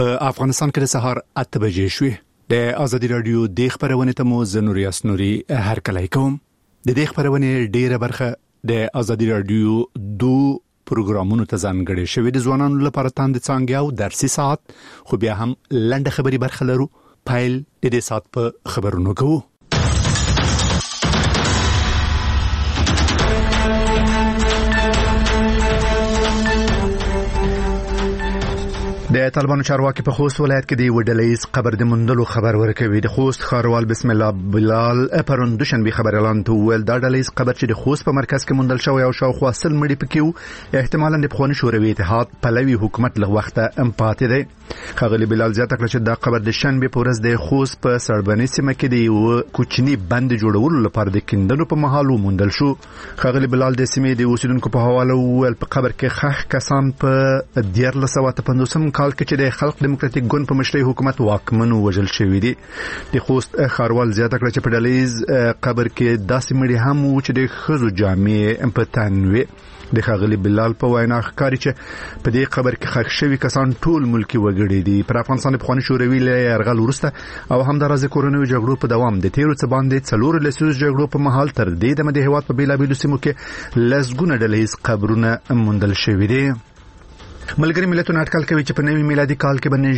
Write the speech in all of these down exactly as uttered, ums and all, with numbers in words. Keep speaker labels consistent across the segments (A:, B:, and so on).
A: افغانستان کې د سهار اته بجې شوې. د ازادي رادیو د خبرونه ته مو زنوري اسنوري هر کله کوم. د دې خبرونه ډیره برخه د ازادي رادیو دو پروګرامونو ته ځانګړې شوې د ځوانانو لپاره تاند څنګه او درسي ساعت خو بیا هم لنډه خبري برخه لرو. پایل د دې ساعت په خبرونو کوو. د طالبانو چارواکي په خوست ولایت کې د وډلېز قبر د مندلو خبر ورکوي. د خوست خاروال بسم الله بلال پرون دوشنبه خبر اعلان ته ول دا ډلېز قبر چې د خوست په مرکز کې مندل شوی او شاوخوا سل مړي پکې احتمالاً د پخوانی شوروي اتحاد پلوي حکومت له وخته ام پاتې دی. خغلی بلال زیاته کړ چې دا قبر د شنبه په ورځ د خوست په سړبني سیمه کې د یو کوچنی بند جوړولو لپاره د کیندلو په محل ومندل شو. خغلی بلال د سیمې د اوسیدونکو په حواله ول په قبر کې خخ کسان په ډیر لسوات پندوسم کال کې چې د خلق دیموکراتیک ګوند په مشرۍ حکومت واکمن وژل شوی دی. د خوست خاروال زیاته کړ چې په ډلېز قبر کې داسې مړي هم و چې د خزو جامع په تن وي. د خغلی بلال په وینا ښکاري چې په دې قبر کې خښ شوی کسان ټول ملکی وګړي دي. پر افغانستان په خوني شوروي له يرغل ورسته او هم د راځي کورونو جګړو په دوام د تیرو څه باندې څلور لسیز جګړو په محل تر دې د مده هواد په بیلابیلو سیمو کې لسګونه ډلېز قبرونه مندل شوی دي. ملګری ملتونو اټکل کوي چې په نوي میلادي کال کې به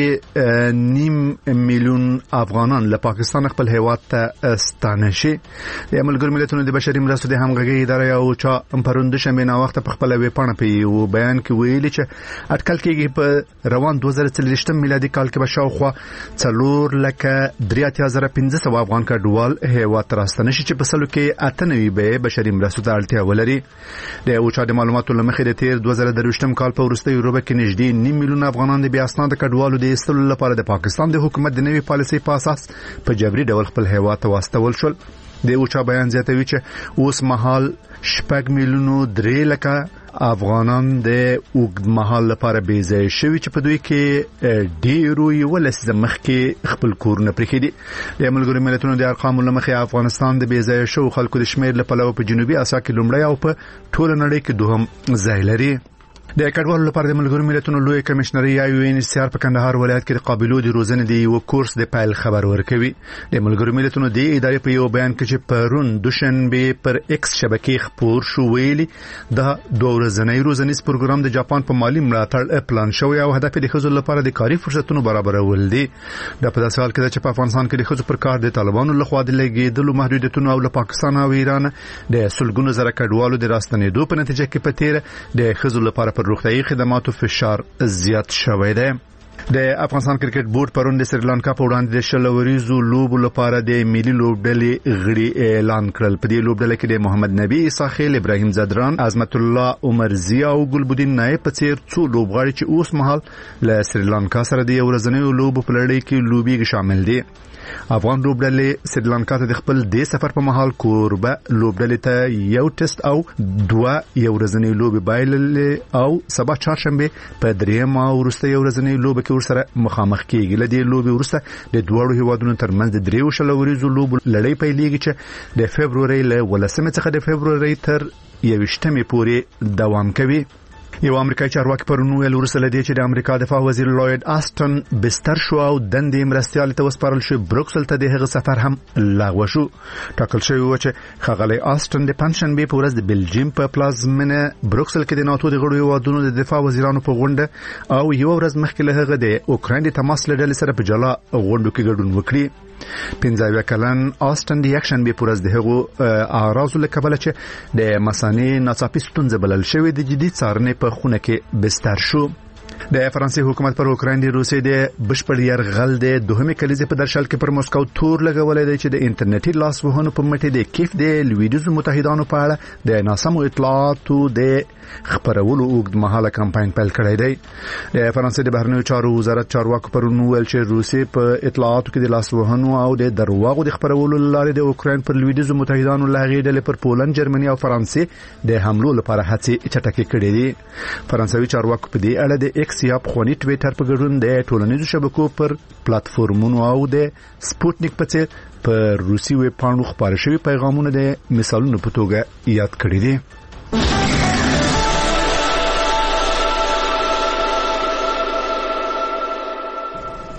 A: نږدې نیم میلیون افغانان له پاکستان خپل هیواد ته ستانه شي. د ملګری ملتونو د بشري مرستو د همغږي ادارې او چا پروند شمه نه وخت په خپل وی پاڼه په بیان کې ویلي چې اټکل کېږي په روان دوه زره څلوېښت میلادي کال کې به شاوخوا څلور لکه درې اتیا زره پنځه سوه افغان کډوال هیواد ته راستنه شي چې په سلو کې اته نوي به بشري مرستو ته اړتیا ولري. د او چا د معلوماتو لمخې د تیر دوه زره درویشتم کال په وروسته یوروپ کې نږدې نیم میلیون افغانان د بیا اسناد کډوالو د ایستلو لپاره د پاکستان د حکومت د نوي پالیسي په اساس په جبري ډول خپل هیواد ته واستول شول. د اوچا بیان زیاتوي چې اوس مهال شپږ میلیونو درې لکه افغانان د اوږد مهال لپاره بې ځای شوي چې په دوی کې ډیرو یو لسیزه مخکې خپل کورونه پرېښي دي. د ملګرو ملتونو د ارقامو له مخې افغانستان د بې ځای شوو خلکو د شمېر له پلوه په جنوبي اسیا کې لومړی او په ټوله نړۍ کې دوهم ځای لري. د کډوالو لپاره د ملګرو ملتونو لوی کمشنري یا یو ان ایچ سی آر په کندهار ولایت کې د قابلو د روزنې د یو کورس د پایل خبر ورکوي. د ملګرو ملتونو د ادارې په یو بیان کې چې پرون دوشنبه پر ایکس شبکې خبر شو ویلي دا دوه ورځنی روزنیز پروګرام د جاپان په مالی ملاتړ پلان شوی او هدف د خزو لپاره د کاري فرصتونو برابرول دي. د په داسې حال کې چې په افغانستان کې د خزو پر کار د طالبانو لخوا د لګیدلو محدودیتونو او له پاکستان او ایران د سلګونو زره کډوالو د راستنېدو په نتیجه کې په تیر د خزو لپاره پر روغتیايي خدماتو فشار زیات شوی دی. د افغانستان کرکټ بورډ پرون د سریلانکا په وړاندې د شل وریزو لوبو لپاره د ملي لوبډلې غړي اعلان کړل. په دې لوبډله کې د محمد نبی اساخیل، ابراهیم زدران، عظمت الله عمر زیا او ګلبدین نایب په څیر څو لوبغاړي چې اوس مهال له سریلانکا سره د یو ورځنیو لوبو په لړۍ کې لوبي شامل دي. افغان لوبډلې سریلانکا ته د خپل د سفر په محل کوربه لوبډلې ته یو ټیسټ او دوه یو ورځنی لوبي بایللې او سبا چهارشنبه په دریم او وروسته یو ورځنی لوبي کې ورسره مخامخ کیږي. لدې لوبي ورسته د دوړو هیوادونو ترمنځ د دریو شل ورځو لوبو لړۍ پیلېږي چې د فبرवरी له ولسمې څخه د فبرवरी تر یوشتمې پورې دوام کوي. یو امریکایي چارواکي پرونو ویل ورسره لدی چې د امریکا دفاع وزیر لوید آسټن بستر شو او دندې مرستيال ته وسپارل شو. بروکسل ته د هغه سفر هم لغوه شو. ټاکل شوی و چې خغلی آسټن د پنځشنبه په ورځ د بلجیم په پلازمینه بروکسل کې د ناتو د غړو هیوادونو د دفاع وزیرانو په غونډه او یو ورځ مخکې له هغه د اوکراین د تماس لړل سره په جلا غونډو کې ګډون وکړي. پنځه کلن آسټن د یکشنبه په ورځ د هغه اعراض له کبله چې د مسانې ناڅاپي ستونزې بلل شوې د جدي څارنې په خونه کې بستر شو. د فرانسې حکومت پر اوکراین د روسیې د بشپړ يرغل د دوهمې کلیزې په درشل کې پر موسکو تور لګولې دی چې د انټرنیټي لاسوهنو په مټې د کیف د لویدیزو متحدانو په اړه د ناسمو اطلاعاتو د خبرولو اوږد مهاله کمپاین پیل کړی دی. د فرانسې د بهرنیو چارو وزارت چارواکو پرون ویل چې روسیې په اطلاعاتو کې د لاسوهنو او د درواغو د خبرولو لارې د اوکراین پر لویدیزو متحدانو لاغې ډلې پر پولند، جرمني او فرانسې د حملو لپاره هڅې چټکې کړې دي. فرانسوي چارواکو په دې اړه د ایکس یا خونی ټویټر په ګډون د ټولنیزو شبکو پر پلیټفارمونو او د سپوتنیک په څیر په روسي ویب پاڼو خبري شوی پیغامونه د مثالونو په توګه یاد کړی دي.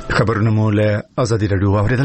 A: خبرونه مو له ازادي رادیو اوریدل.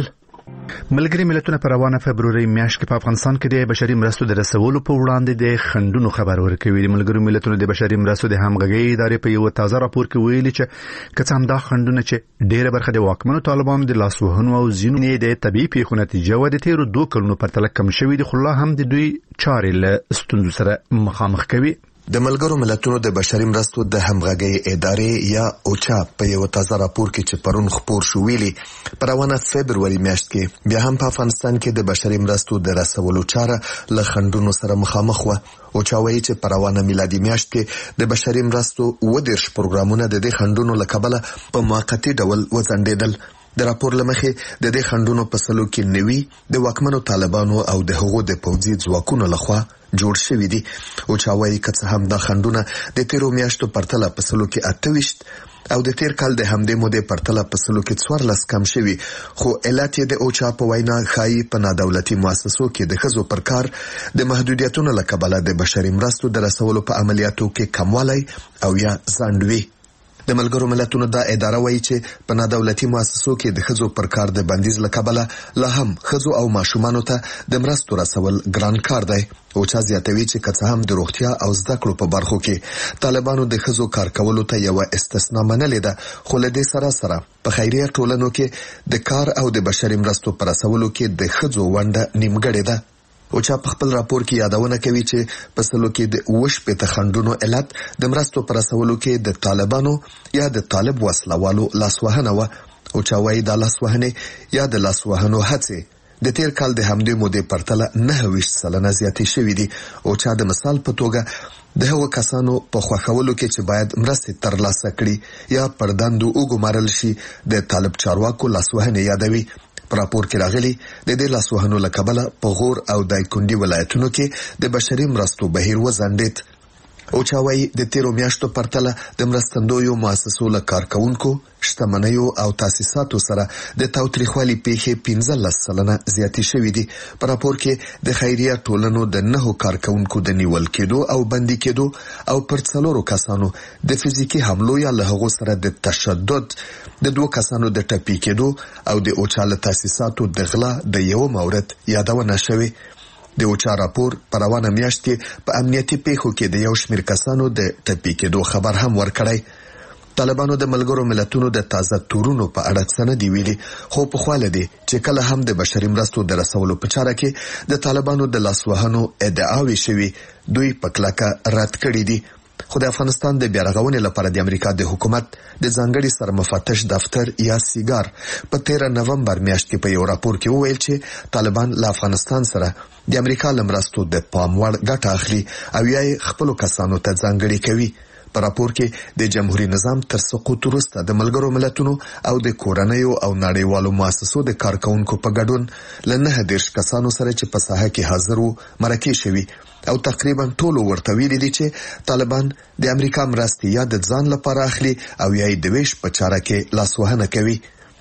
A: ملګری ملتونه په روانه فبروري میاشت کې په افغانستان کې د بشري مرستو د رسولو په وړاندې د خندونو خبر ورکوي. د ملګری ملتونو د بشري مرستو د همغږي ادارې په یو تازه راپور کې ویلي چې کڅام دا خندونه چې ډېره برخه د واکمنو طالبانو د لاسوهنو او زینو د طبيعي پیښو نتیجه و د تیرو دوه کلونو په تلک کم شوی د خلا هم د دوی چارې له ستونزو سره مخامخ کوي.
B: د ملګرو ملتونو د بشري مرستو د همغږي ادارې یا اوچا په یو تازه راپور کې چې پرون خپور شو ویلي په روانه فبروري میاشت کې بیا هم په افغانستان کې د بشري مرستو د رسولو چاره له خندونو سره مخامخ و. اوچا وایي چې په روانه میلادي میاشت کې د بشري مرستو و دیرش پروګرامونه د دې خندونو له کبله په موقتی ډول وځنډېدل. د راپور لمخې د دې خندونو په سلو کې نوي د واکمنو طالبانو او د هغو د پوځي ځواکونو لخوا جوړ شوی دي. او چاوي کڅ هم د خندونه د تیرو میاشتو پرتله په سلو کې اتويشت او د تیر کال د همدې مودې پرتله په سلو کې څوارلس کم شوی. خو علت د اوچا په وینا خای په نادولتي مؤسسو کې د خزو پر کار د محدودیتونو لکبله د بشري مرستو د رسولو په عملیاتو کې کموالی او یا ځنډوي. د ملګرو ملتونو دا اداره وایي چې په نادولتي مؤسسو کې د خزو پر کار د بندیز لکبله لا هم خزو او ماشومان ته د مرستو رسول ګران کار دی. او چا زیاتوي چې کڅ هم د روغتیا او زده کړو په برخو کې طالبانو د خزو کار کولو ته یو استثنا منلې ده. خو له دې سره سره په خیریه ټولنو کې د کار او د بشري مرستو پر رسولو کې د خزو ونده نیمګړې ده. او چا په خپل راپور کې یادونه کوي چې په سلو کې د وش په تخندونو علت د مرستو پر رسولو کې د طالبانو یا د طالب وسلوالو لاسوهنه و. او چا وايي د لاسوهنه یا د لاسوهنو هڅه د تیر کال د همدې مودې پرتله نه ویشت سلنه زیاتې شوې دي. او چا د مثال په توګه د هغو کسانو په خوښولو کې چې باید مرستې ترلاسه کړي یا پردندو وګمارل شي د طالب چارواکو لاسوهنه یادوي. په راپور کې راغلي د دې لاسوهنو له کبله په غور او دایکندي ولایتونو کې د بشري مرستو بهیر وځنډېد. او چا وايي د تیرو میاشتو پرتله د مرستندویو مؤسسو له کارکونکو شتمنیو او تاسیساتو سره د تاوتریخوالي پیښې پنځلس سلنه زیاتې شوې دي. په راپور کې د خیریه ټولنو د نهو کارکونکو د نیول کېدو او بندي کېدو او پر څلورو کسانو د فزیکی حملو یا له هغو سره د تشدد د دوه کسانو د ټپي کېدو او د اوچاله تاسیساتو د غلا د یو مورد یادونه شوې. د اوچا راپور په روانه میاشت کې په امنیتي پیښو کې د یو شمېر کسانو د ټپي کېدو خبر هم ورکړی. طالبانو د ملګرو ملتونو د تازه تورونو په اړه څه نه دی ویلي. خو په خواله دي چې کله هم د بشري مرستو د رسولو په چاره کې د طالبانو د لاسوهنو ادعاوې شوي دوی په کلکه رد کړي دي. خو د افغانستان د بیارغونې لپاره د امریکا د حکومت د ځانګړي سرمفتش دفتر یا سیګار په تیرا نومبر میاشت کې په یو راپور کې وویل چې طالبان له افغانستان سره د امریکا لمرستو د پام وړ ګټه اخلي او یې خپل کسانو ته ځانګړي کوي. په راپور کې د جمهوریت نظام تر سقوط وروسته د ملګرو ملتونو او د کورنیو او نړیوالو مؤسسو د کارکونکو په ګډون لنه دیرش کسانو سره چې په ساحه کې حاضر وو مرکه شوي او تقریبا ټول ورته ویلي دي چې طالبان د امریکا مرستې یا د ځان لپاره اخلي او یې د ویش په چاره کې لاسوهنه کوي.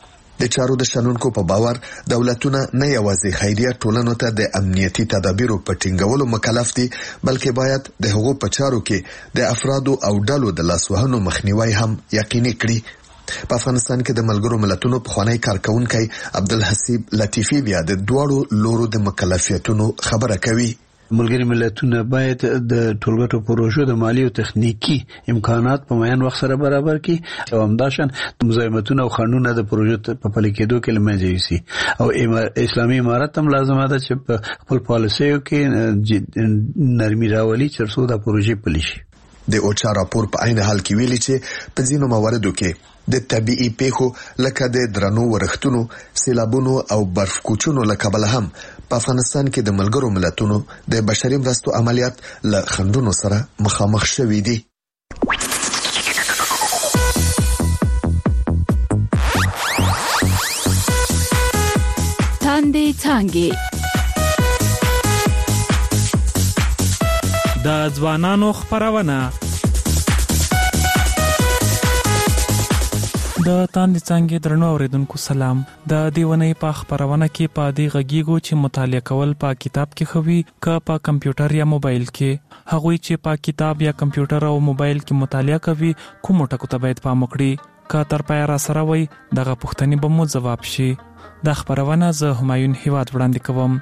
B: د چارو د شنونکو په باور دولتونه نه یوازې خیریه ټولنو ته د امنیتي تدابیرو په ټینګولو مکلف دي بلکې باید د هغو په چارو کې د افرادو او ډلو د لاسوهنو مخنیوي هم یقیني کړي. په افغانستان کې د ملګرو ملتونو پخوانی کارکونکي عبدالحسیب لطیفی بیا د دوړو لورو د مکلفیتونو خبره کوي.
C: ملګری ملتونه باید د ټولګټو پروژو د مالی او تخنیکی امکانات په معین وخت سره برابر کړي او همداشان مزاحمتونه او خنډونه د پروژو په پلي کېدو کې لمنځه یوسي او اسلامي امارت هم لازمه ده چې په خپل پالیسیو کې نرمي راولي چې د پروژې پلي شي.
B: د اوچا راپور په عین حال کې ویلي چې په ځینو مواردو کې د طبيعي پیښو لکه د درنو ورښتونو، سیلابونو او برف کوچونو لکبله هم په افغانستان کې د ملګرو ملتونو د بشري مرستو عملیات له خنډونو سره مخامخ شوي دي.
D: تاندې څانګې
E: د ځوانانو خبرونه د تاندې څانګې درنو اوریدونکو سلام. د دیونی په خبرونه کې په دې غږیږو چې مطالعه کول په کتاب کې خوي ک په کمپیوټر یا موبایل کې. هغوی چې په کتاب یا کمپیوټر او موبایل کې مطالعه کوي کوم ټکو ته باید پام وکړي. که تر پای را سره وي دغه پوښتنې به مو ځواب شي. دا خبرونه زه همایون هیواد وړاندې کوم.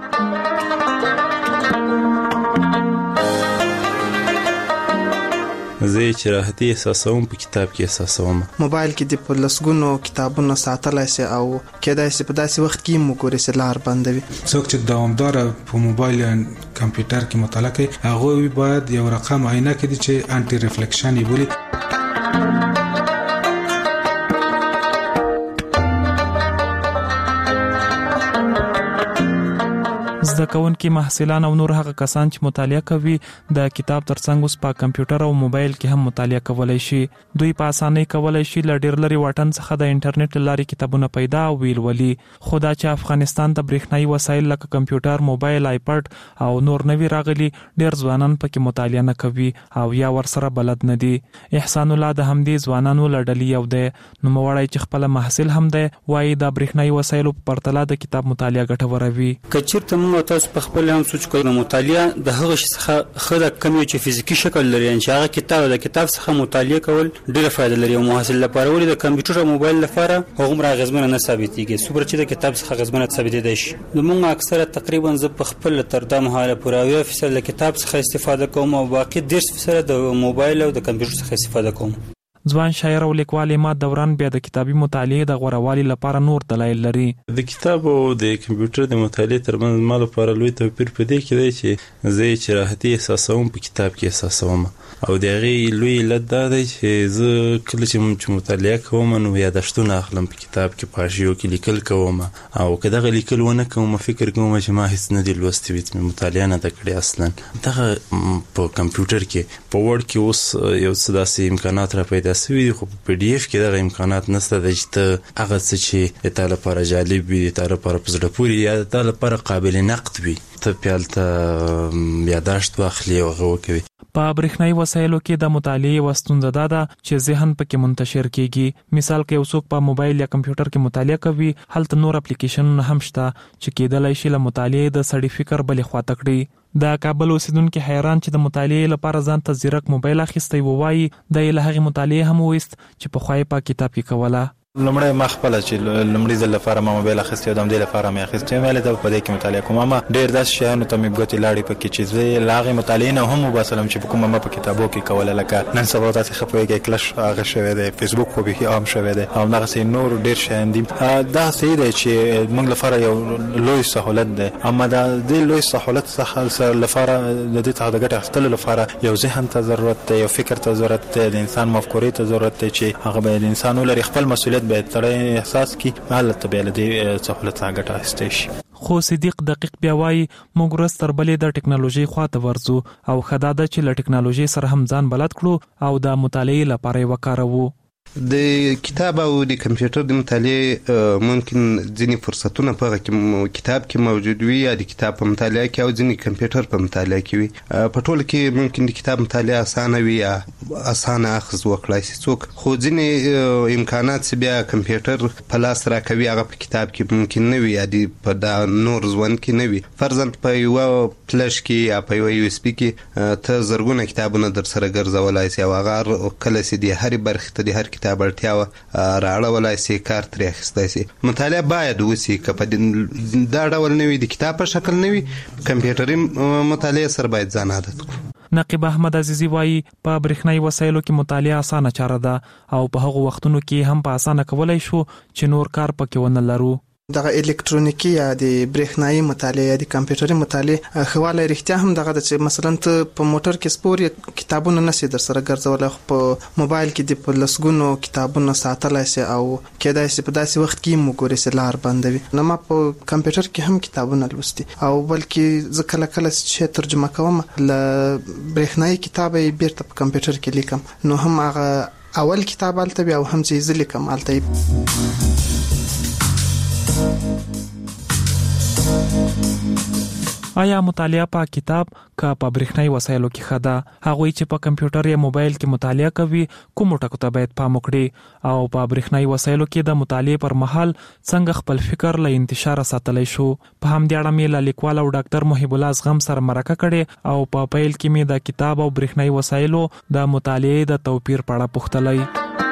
D: زه چې راحتي احساسوم په کتاب کې احساسوم.
F: موبایل کې د پلسګونو کتابونو ساتلای سي او کېدای سي په داسې وخت کې مو ګوري سي لار بندوي.
G: څوک چې دوامدار په موبایل یا کمپیوټر کې مطالعه کوي هغه باید یو رقم عینه کړي چې انټي ریفلیکشن یې بولي.
E: زده کوونکي محصلان او نور هغه کسان چې مطالعه کوي د کتاب ترڅنګ اوس په کمپیوټر او موبایل کې هم مطالعه کولای شي. دوی په اسانۍ کولای شي ل ډیر لري واټن څخه د انټرنیټ لارې کتابونه پیدا او ویلولي. خو دا چې افغانستان ته برېښنایي وسایل لکه کمپیوټر، موبایل، آیپډ او نور نوي راغلي ډیر ځوانان پکې مطالعه نه کوي او یا ورسره بلد نه دي. احسان الله د همدې ځوانانو لړلې یو دی. نو موړی چې خپل محصل هم دی وایي د برېښنایي وسایلو په پرتله د کتاب مطالعه ګټوره وي.
H: کچېرته موږ تاسو په خپل هم سوچ کوئ مطالعه د هغه شي څخه خره کمی چې فزیکی شکل لري چې هغه کتاب د کتاب څخه مطالعه کول ډیره فائدہ لري او محصل لپاره ولې د کمپیوټر او موبایل لپاره هغه مرا غزمنه نه ثابتېږي سوبر چې د کتاب څخه غزمنه ثابتېدای شي. موږ اکثره تقریبا ز په خپل تر د مهاله پوراوي فیصد له کتاب څخه استفاده کوم او باقي ډیر فیصد د موبایل او د کمپیوټر څخه استفاده کوم.
E: ځوان شاعر او لیکوال اماد دوران بیا د کتابي مطالعې د غوړوالي لپاره نور دلایل لري.
D: د کتاب او د کمپیوټر د مطالعې ترمنځ ما لپاره لوی توپیر په دې کې دی چې زه چې راحتي احساسوم په کتاب کې احساسوم او د هغې لوی علت دا دی چې زه کله چې مطالعه کوم نو یادښتونه اخلم په کتاب کې په حاشیو کې لیکل کوم او که دغه لیکل ونه کوم فکر کوم چې ما هیڅ نه دي لوستي وي مې مطالعه نه ده کړې اصلا. دغه په کمپیوټر کې په وړ کې اوس یو څه داسې امکانات را پیدا سوي دي خو په پی ډي اف کې دغه امکانات نشته د چې ته هغه څه چې د تا لپاره جالب وي د تا لپاره په زړه پورې یا د تا لپاره قابل نقد وي ته پیالته یاداشت واخلي او هغه وکوي.
E: په برېښنایي وسایلو کې د مطالعې یوه ستونزه دا ده چې ذهن پکې منتشر کیږي. مثال کې یو څوک په موبایل یا کمپیوټر کې مطالعه کوي هلته نور اپلیکیشنونه هم شته چې کېدلی شي له مطالعې د سړي فکر بلې خواته کړي. د کابل اوسیدونکي حیران چې د مطالعې لپاره ځان ته ځیرک موبایل اخیستی ووایي د یې له هغې مطالعې هم وویست چې پخوا یې په کتاب کې کوله.
I: لمړی ما خپل چې لمړی ځل لپاره ما موبایل اخیستی او د همدې لپاره مې اخیستی مې له په دې کې مطالعه کوم اما ډېر داسې شیانو ته مې ګوتې لاړې پکې چې زه له هغې مطالعې نه هم وباسلم چې په کومه ما په کتابو کې کوله لکه نن سبا تاسې ښه پوهېږئ کلش هغه شوی دی فیسبوک خو بیخي عام شوی دی او همدغسې نور ډېر شیان دي. دا صحیح دی چې موږ لپاره یو لوی سهولت دی اما د دې لوی سهولت څخه لپاره د دې څخه د ګټې اخیستلو لپاره یو ذهن ته ضرورت دی یو فکر ته ضرورت دی د انسان مفکورې ته ضرورت دی چې هغه باید انسان ولري خپل مسؤلیت باید تړی احساس کی حالت به لدی سہولت څنګه ټاستې شي.
E: خو صدیق دقیق بیا وایي موږ ورځ تر بلې د ټکنالوژي خواته ورځو او ښه دا ده چې له ټکنالوژي سره هم ځان بلد کړو او د مطالعې لپاره یې وکاروو.
J: د کتاب او د کمپیوټر د مطالعې ممکن ځینې فرصتونه په هغه کتاب کې موجود وي یا د کتاب په مطالعه کې او ځینې کمپیوټر په مطالعه کې وي. په ټوله کې ممکن د کتاب مطالعه اسانه وي یا اسانه اخذ وکړای شي څوک خو ځینې امکانات چې بیا کمپیوټر په لاس راکوي هغه په کتاب کې ممکن نه وي یا په دا نور ژوند کې نه وي. فرضاً په یوه فلش کې یا په یوه یو اس بي کې ته زرګونه کتابونه در سره ګرځولای شي او هغه کله چې د هرې برخې ته د هر کتاب اړتیا راړولای شي کار ترې اخیستی شي. مطالعه باید وشي که په دا ډول نه وي د کتاب په شکل نه وي کمپیوټري مطالعه سره باید ځان عادت کړو.
E: نقیب احمد عزیزی وایي په برېښنایي وسایلو کې مطالعه اسانه چاره ده او په هغو وختونو کې هم په اسانه کولای شو چې نور کار پکې ونه لرو.
F: دغه الکترونیکی یا د برېښنایي مطالعه یا د کمپیوټري مطالعه خواله رښتیا هم دغه د چې مثلا ته په موټر کې سپور کتابونه نشي در سره ګرځولای خو په موبایل کې د په لسګونو کتابونه ساتلای شي او کېدای شي په داسې وخت کې مو ګوري سي لار بندوي. نو ما په کمپیوټر کې هم کتابونه لوستي او بلکې زه کله کله چې ترجمه کوم له برېښنایي کتاب یې بیرته په کمپیوټر کې لیکم نو هم هغه اول کتاب الته بیا هم چې زه لیکم الته.
E: آیا مطالعه په کتاب که په برېښنایي وسایلو کې ښه ده؟ هغوی چې په کمپیوټر یا موبایل کې مطالعه کوي کومو ټکو ته باید پام وکړي او په برېښنایي وسایلو کې د مطالعې پر مهال څنګه خپل فکر له انتشار ساتلی شو؟ په همدې اړه مې له لیکوال او ډاکټر محب الله زغم سره مرکه کړې او په پیل کې مې د کتاب او برېښنایي وسایلو د مطالعې د توپیر په اړه پوښتلی.